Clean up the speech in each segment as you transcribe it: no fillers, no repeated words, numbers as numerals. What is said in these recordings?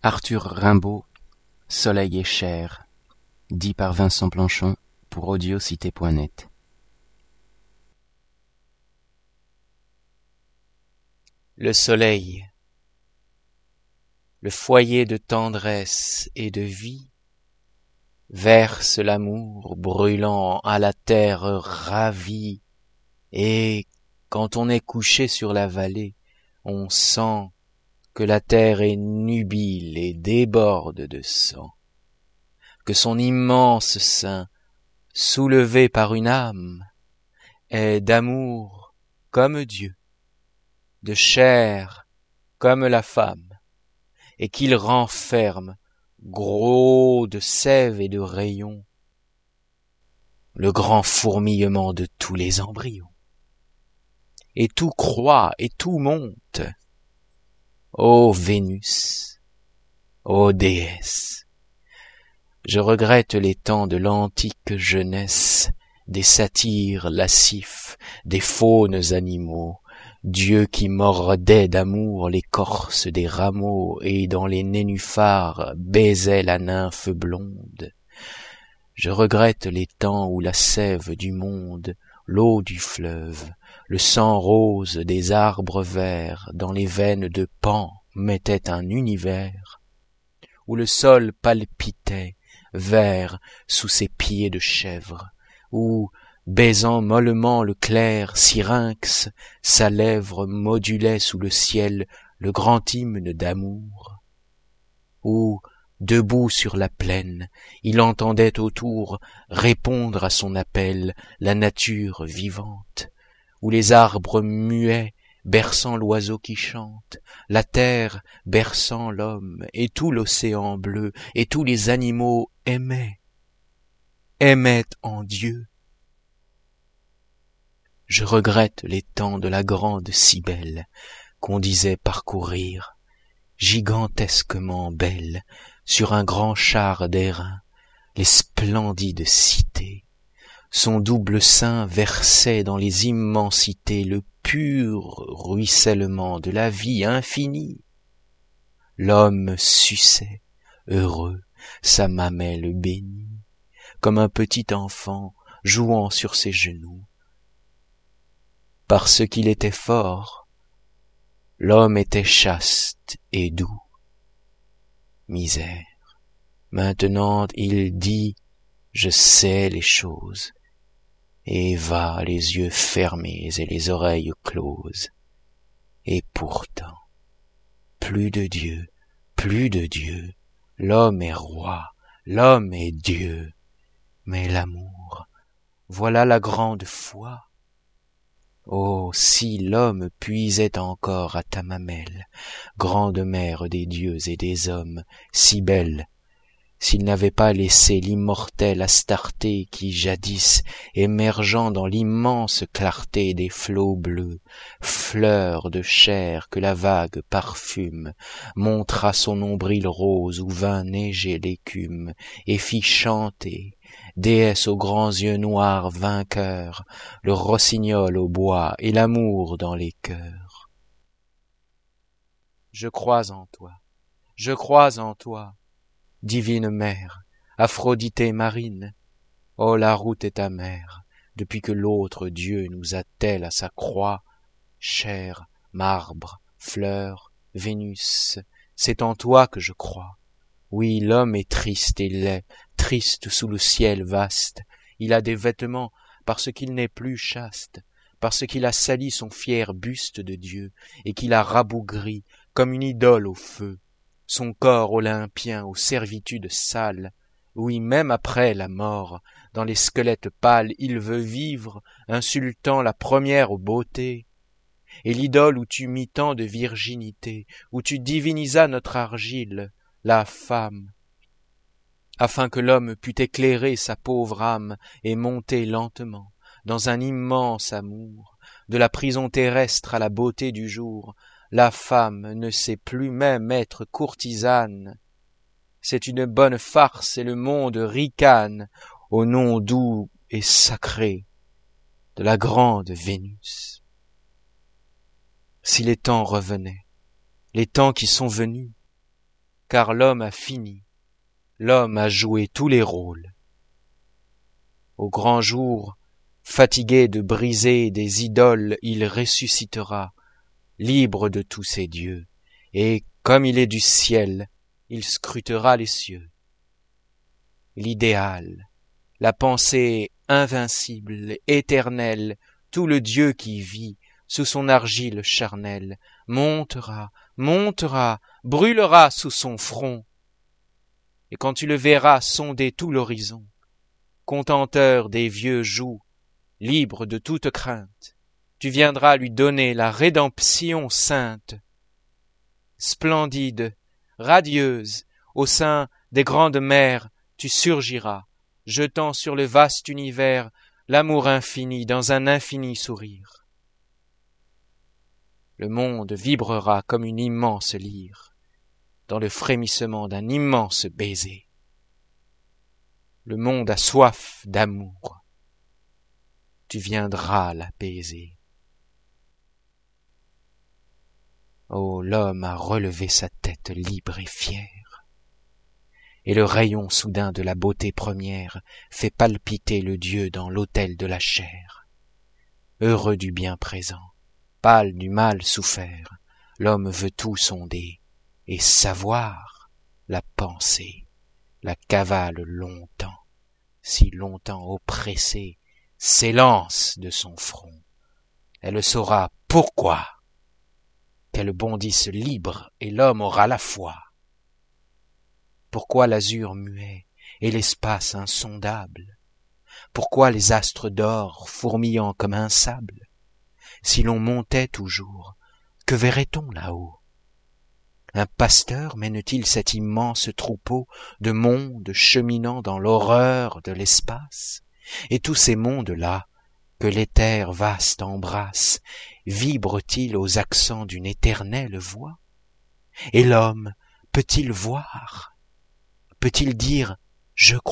Arthur Rimbaud, Soleil et chair, dit par Vincent Planchon pour audiocité.net. Le soleil, le foyer de tendresse et de vie, verse l'amour brûlant à la terre ravie, et quand on est couché sur la vallée, on sent que la terre est nubile et déborde de sang, que son immense sein, soulevé par une âme, est d'amour comme Dieu, de chair comme la femme, et qu'il renferme, gros de sève et de rayons, le grand fourmillement de tous les embryons. Et tout croît et tout monte. Ô Vénus, ô déesse, je regrette les temps de l'antique jeunesse, des satyres lascifs, des faunes animaux, dieux qui mordaient d'amour l'écorce des rameaux et dans les nénuphars baisaient la nymphe blonde. Je regrette les temps où la sève du monde, l'eau du fleuve, le sang rose des arbres verts dans les veines de Pan mettait un univers, où le sol palpitait vert sous ses pieds de chèvre, où, baisant mollement le clair syrinx, sa lèvre modulait sous le ciel le grand hymne d'amour, où, debout sur la plaine, il entendait autour répondre à son appel la nature vivante, où les arbres muets berçant l'oiseau qui chante, la terre berçant l'homme et tout l'océan bleu et tous les animaux aimaient en Dieu. Je regrette les temps de la grande Cybèle qu'on disait parcourir, gigantesquement belle, sur un grand char d'airain, les splendides cités. Son double sein versait dans les immensités le pur ruissellement de la vie infinie. L'homme suçait, heureux, sa mamelle bénie, comme un petit enfant jouant sur ses genoux. Parce qu'il était fort, l'homme était chaste et doux. Misère. Maintenant il dit « Je sais les choses » et va les yeux fermés et les oreilles closes. Et pourtant, plus de Dieu, l'homme est roi, l'homme est Dieu. Mais l'amour, voilà la grande foi. Oh, si l'homme puisait encore à ta mamelle, grande mère des dieux et des hommes, si belle, s'il n'avait pas laissé l'immortelle Astarté qui, jadis, émergeant dans l'immense clarté des flots bleus, fleur de chair que la vague parfume, montra son nombril rose où vint neiger l'écume, et fit chanter, déesse aux grands yeux noirs vainqueurs, le rossignol au bois et l'amour dans les cœurs. Je crois en toi, divine mère, Aphroditê marine. Oh, la route est amère, depuis que l'autre Dieu nous attelle à sa croix. Chair, marbre, fleur, Vénus, c'est en toi que je crois. Oui, l'homme est triste et laid, triste sous le ciel vaste. Il a des vêtements parce qu'il n'est plus chaste, parce qu'il a sali son fier buste de Dieu et qu'il a rabougri comme une idole au feu son corps olympien aux servitudes sales. Oui, même après la mort, dans les squelettes pâles, il veut vivre, insultant la première beauté. Et l'idole où tu mis tant de virginité, où tu divinisas notre argile, la femme, afin que l'homme pût éclairer sa pauvre âme et monter lentement, dans un immense amour, de la prison terrestre à la beauté du jour. La femme ne sait plus même être courtisane. C'est une bonne farce et le monde ricane au nom doux et sacré de la grande Vénus. Si les temps revenaient, les temps qui sont venus, car l'homme a fini, l'homme a joué tous les rôles. Au grand jour, fatigué de briser des idoles, il ressuscitera, libre de tous ses dieux, et, comme il est du ciel, il scrutera les cieux. L'idéal, la pensée invincible, éternelle, tout le Dieu qui vit sous son argile charnelle, montera, montera, brûlera sous son front. Et quand tu le verras sonder tout l'horizon, contenteur des vieux jougs, libre de toute crainte, tu viendras lui donner la rédemption sainte. Splendide, radieuse, au sein des grandes mers, tu surgiras, jetant sur le vaste univers l'amour infini dans un infini sourire. Le monde vibrera comme une immense lyre, dans le frémissement d'un immense baiser. Le monde a soif d'amour, tu viendras l'apaiser. Oh, l'homme a relevé sa tête libre et fière, et le rayon soudain de la beauté première fait palpiter le Dieu dans l'autel de la chair. Heureux du bien présent, pâle du mal souffert, l'homme veut tout sonder et savoir la pensée, la cavale longtemps, si longtemps oppressée, s'élance de son front. Elle saura pourquoi, qu'elle bondisse libre et l'homme aura la foi. Pourquoi l'azur muet et l'espace insondable? Pourquoi les astres d'or fourmillant comme un sable? Si l'on montait toujours, que verrait-on là-haut? Un pasteur mène-t-il cet immense troupeau de mondes cheminant dans l'horreur de l'espace? Et tous ces mondes-là, que l'éther vaste embrasse, vibrent-ils aux accents d'une éternelle voix? Et l'homme peut-il voir? Peut-il dire « je crois » ?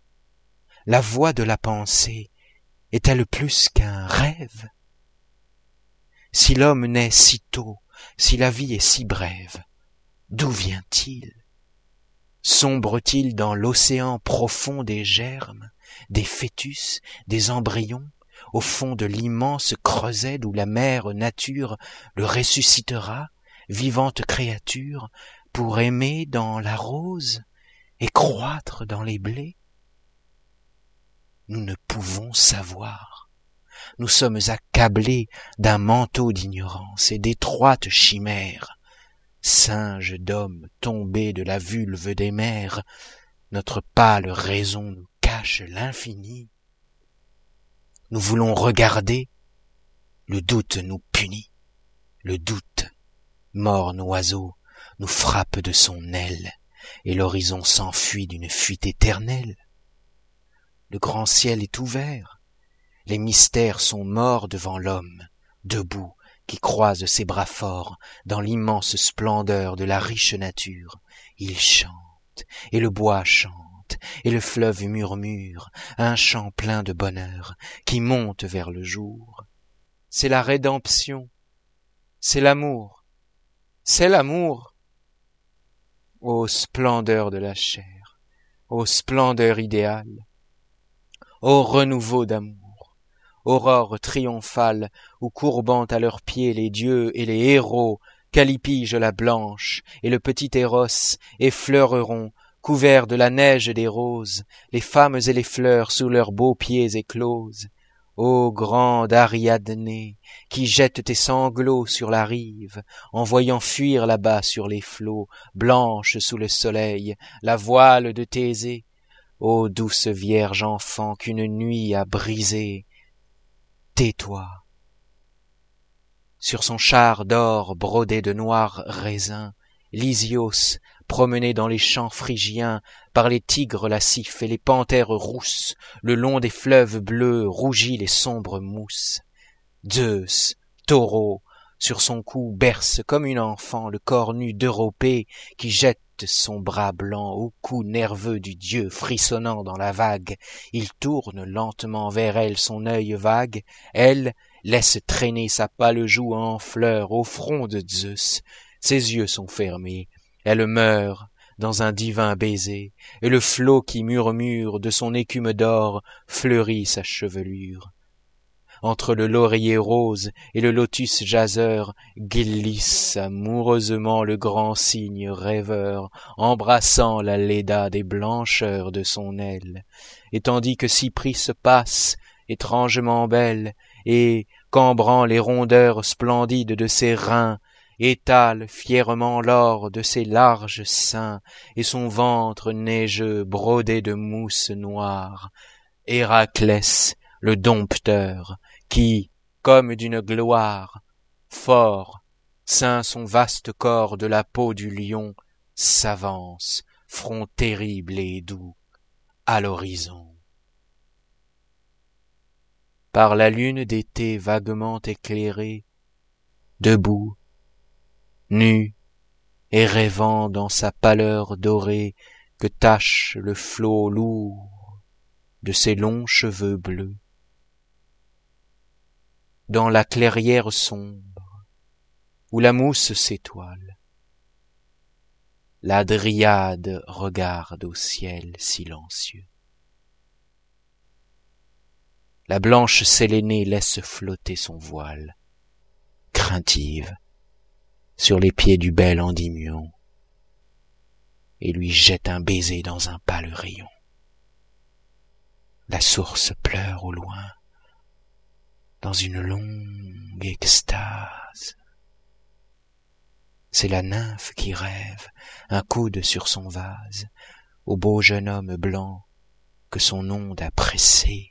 La voix de la pensée est-elle plus qu'un rêve? Si l'homme naît si tôt, si la vie est si brève, d'où vient-il? Sombre-t-il dans l'océan profond des germes, des fœtus, des embryons, au fond de l'immense creuset d'où la mère nature le ressuscitera, vivante créature, pour aimer dans la rose et croître dans les blés? Nous ne pouvons savoir. Nous sommes accablés d'un manteau d'ignorance et d'étroites chimères. Singes d'hommes tombés de la vulve des mers, notre pâle raison nous cache l'infini. Nous voulons regarder, le doute nous punit. Le doute, morne oiseau, nous frappe de son aile, et l'horizon s'enfuit d'une fuite éternelle. Le grand ciel est ouvert, les mystères sont morts devant l'homme, debout, qui croise ses bras forts dans l'immense splendeur de la riche nature. Il chante, et le bois chante, et le fleuve murmure, un chant plein de bonheur qui monte vers le jour. C'est la rédemption, c'est l'amour, c'est l'amour. Ô splendeur de la chair, ô splendeur idéale, ô renouveau d'amour, aurore triomphale où courbant à leurs pieds les dieux et les héros, Callipyge la blanche et le petit Éros effleureront, couverts de la neige des roses, les femmes et les fleurs sous leurs beaux pieds écloses. Ô grande Ariadné, qui jette tes sanglots sur la rive, en voyant fuir là-bas sur les flots, blanche sous le soleil, la voile de Thésée. Ô douce vierge enfant qu'une nuit a brisée, tais-toi. Sur son char d'or brodé de noirs raisins, Lysios, promené dans les champs phrygiens, par les tigres lascifs et les panthères rousses, le long des fleuves bleus rougit les sombres mousses. Zeus, taureau, sur son cou berce comme une enfant le corps nu d'Europée qui jette son bras blanc au cou nerveux du dieu frissonnant dans la vague. Il tourne lentement vers elle son œil vague. Elle laisse traîner sa pâle joue en fleurs au front de Zeus. Ses yeux sont fermés. Elle meurt dans un divin baiser, et le flot qui murmure de son écume d'or fleurit sa chevelure. Entre le laurier rose et le lotus jaseur glisse amoureusement le grand cygne rêveur, embrassant la Léda des blancheurs de son aile, et tandis que Cypris passe, étrangement belle, et, cambrant les rondeurs splendides de ses reins, étale fièrement l'or de ses larges seins, et son ventre neigeux brodé de mousse noire, Héraclès, le dompteur, qui, comme d'une gloire, fort, ceint son vaste corps de la peau du lion, s'avance, front terrible et doux, à l'horizon. Par la lune d'été vaguement éclairée, debout, nu et rêvant dans sa pâleur dorée que tache le flot lourd de ses longs cheveux bleus, dans la clairière sombre où la mousse s'étoile, la dryade regarde au ciel silencieux. La blanche Sélénée laisse flotter son voile, craintive, sur les pieds du bel Endymion, et lui jette un baiser dans un pâle rayon. La source pleure au loin, dans une longue extase. C'est la nymphe qui rêve, un coude sur son vase, au beau jeune homme blanc que son onde a pressé.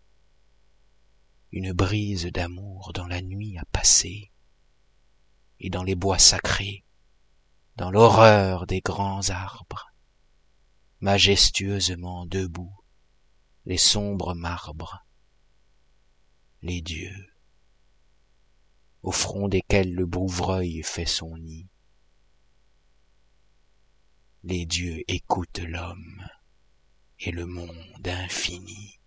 Une brise d'amour dans la nuit a passé, et dans les bois sacrés, dans l'horreur des grands arbres, majestueusement debout, les sombres marbres, les dieux, au front desquels le bouvreuil fait son nid. Les dieux écoutent l'homme et le monde infini.